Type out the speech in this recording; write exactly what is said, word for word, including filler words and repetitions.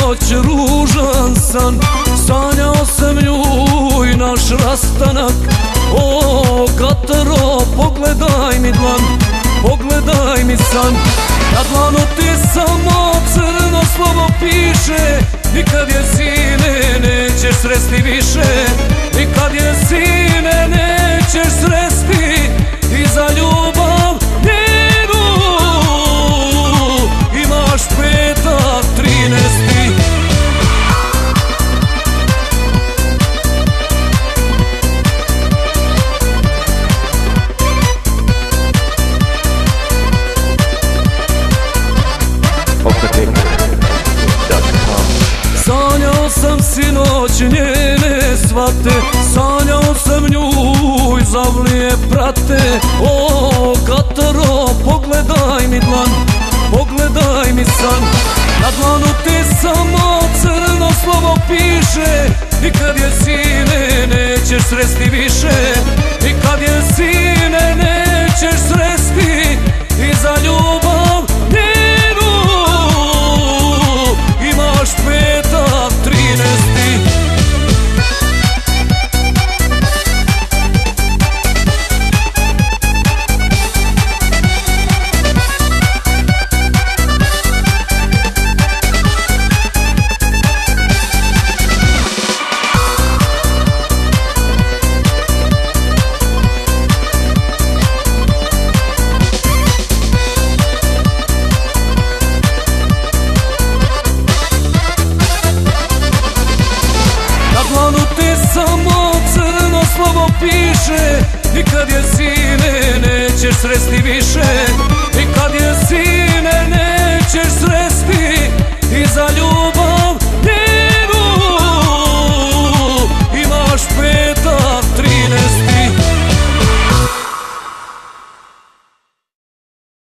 sinoć ružan san, sanjao sam nju i naš rastanak. O, Kataro, pogledaj mi dlan, pogledaj mi san. Na dlanu ti samo crno slovo piše, nikad je sine nećeš sresti više. Nikad je sine nećeš sresti i za ljubav njenu imaš petak trinesti. Sanjao sam sinoć njene svate, sanjao sam nju i zavlije prate. O, Kataro, pogledaj mi dlan, pogledaj mi san. Na dlanu ti samo crno slovo piše, nikad je sine nećeš sresti više. Nikad je sine nećeš sresti i za ljubav njenu imaš petak trinesti. Samo crno slovo piše, nikad je sine nećeš sresti više. Nikad je sine nećeš sresti i za ljubav